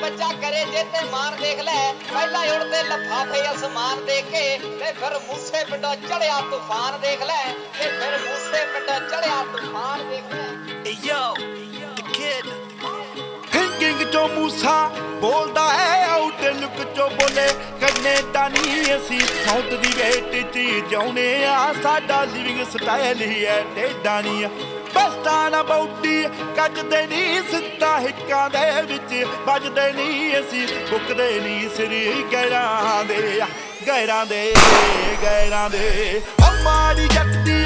ਬੱਚਾ ਕਰੇ ਜੇ ਤੇ ਮਾਨ ਦੇਖ ਲੈ ਪਹਿਲਾਂ ਉੜਦੇ ਲਫਾਫੇ ਅਸਮਾਨ ਦੇ ਕੇ ਤੇ ਫਿਰ ਮੂਸੇ ਪਿੰਡੋਂ ਚੜਿਆ ਤੂਫਾਨ ਦੇਖ ਲੈ ਤੇ ਫਿਰ ਮੂਸੇ ਪਿੰਡੋਂ ਚੜਿਆ ਤੂਫਾਨ ਦੇਖ ਲੈ Hey yo, the kid. Thinking ਚੋਂ ਮੂਸਾ ਬੋਲਦਾ ਹੈ ਆਊਟਲੁੱਕ ਚੋਂ ਬੋਲੇ ਕੈਨੇਡਾ ਨਹੀਂ ਅਸੀਂ ਮੌਤ ਦੀ ਵੇਟ 'ਚ ਜਿਉਣੇ ਆ ਸਾਡਾ ਲਿਵਿੰਗ ਸਟਾਈਲ ਹੀ ਹੈ ਟੇਡਾ ਨਹੀਂ ਬਸਤਾਂ ਨਾ ਬੌਡੀ ਕੱਜਦੇ ਨਹੀਂ ਸਿੱਧਾ ਹਿੱਕਾਂ ਦੇ ਵਿੱਚ ਵੱਜਦੇ ਨਹੀਂ ਅਸੀਂ ਬੁੱਕਦੇ ਨਹੀਂ ਸਰੀ ਗੈਰਾਂ ਦੇ ਉਹ ਮਾੜੀ ਜੱਟ ਦੀ